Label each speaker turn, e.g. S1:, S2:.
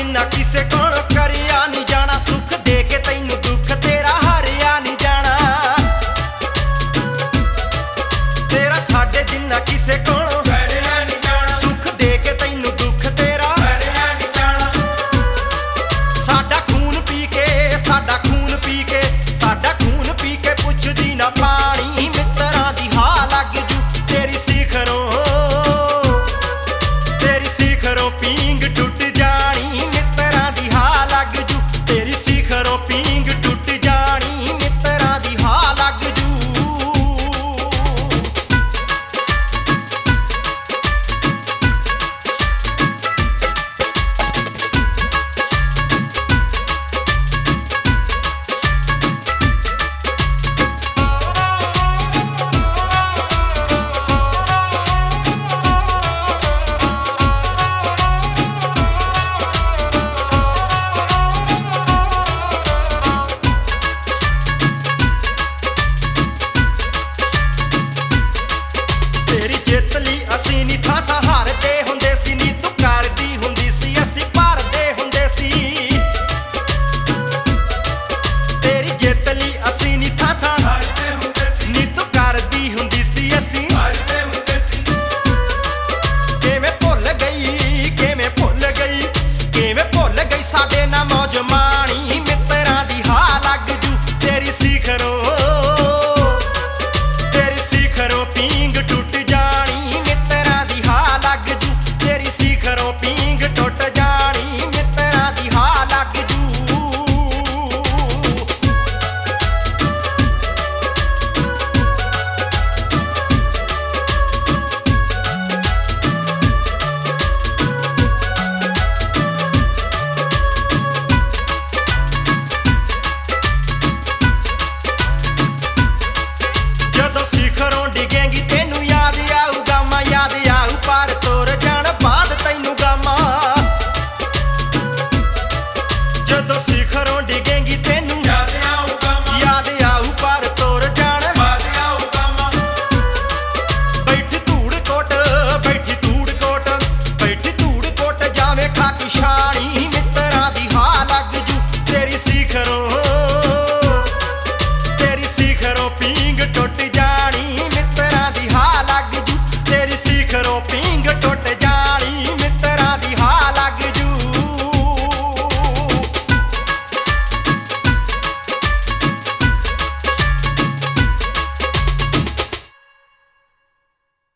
S1: जिन्ना किसे कोलों करिया नहीं जाना, सुख दे के तैनू दुख तेरा हारिया नहीं जाना। तेरा साडे जिन्ना किसे कोलों करिया नहीं जाना, सुख दे के तैनू दुख तेरा हारिया नहीं जाना। साडा खून पी के, साडा खून पी के, साडा खून पी के पुछदी ना पानी, मित्तरां दी हा लग जू तेरी सीखरों, तेरी सीखरों पींग टुट जानी, मित्तरां दी हा लग जू तेरी सीखरों पींग टुट जानी, मित्तरां दी हा लग जू। ਅਸੀਂ ਨੀ ਥਾਂ ਥਾਂ ਹਾਰਦੇ ਹੁੰਦੇ ਸੀ, ਨੀ ਤੂੰ ਕਰਦੀ ਹੁੰਦੀ ਸੀ, ਅਸੀਂ ਭਰਦੇ ਹੁੰਦੇ ਸੀ। ਤੇਰੀ ਜਿੱਤ ਲਈ ਅਸੀਂ ਨੀ ਥਾਂ ਥਾਂ ਹਾਰਦੇ ਹੁੰਦੇ ਸੀ, ਨੀ ਤੂੰ ਕਰਦੀ ਹੁੰਦੀ ਸੀ, ਅਸੀਂ ਭਰਦੇ ਹੁੰਦੇ ਸੀ। ਕਿਵੇਂ ਭੁੱਲ ਗਈ, ਕਿਵੇਂ ਭੁੱਲ ਗਈ, ਕਿਵੇਂ ਭੁੱਲ ਗਈ ਸਾਡੇ ਨਾਲ ਮੌਜ ਮਾਣੀ, ਮਿੱਤਰਾਂ ਦੀ ਹਾ ਲੱਗ ਜੂ ਤੇਰੀ ਸਿਖਰੋਂ, ਤੇਰੀ ਸਿਖਰੋਂ ਪੀਂਗ ਟੁੱਟ ਜਾਣੀ, ਸਿਖਰੋਂ ਪੀਂਗ ਟੁੱਟ ਜਾਣੀ, ਮਿੱਤਰਾਂ ਦੀ ਹਾ ਲੱਗ ਜੂ। ਜਦੋਂ ਸਿਖਰੋਂ ਡਿੱਗੇਂਗੀ ਤੈਨੂੰ ਯਾਦ ਆਊਗਾ, ਮੈਂ ਯਾਦ ਆਊ ਪਰ ਤੁਰ ਜਾਣ ਬਾਅਦ ਤੈਨੂੰ ਗਾਮਾ। ਜਦੋਂ ਸਿਖਰੋਂ ਡਿੱਗੇਂਗੀ ਤੈਨੂੰ ਯਾਦ ਆਊਗਾ, ਯਾਦ ਆਊ ਪਰ ਤੁਰ ਜਾਣ ਬਾਅਦ ਆਊਗਾ ਮਾਂ। ਬੈਠੀ ਧੂੜ ਕੋਟ, ਬੈਠੀ ਧੂੜ ਕੋਟ, ਬੈਠੀ ਧੂੜ ਕੋਟ ਜਾਵੇ ਖਾਕੀ ਸ਼ਾਨ,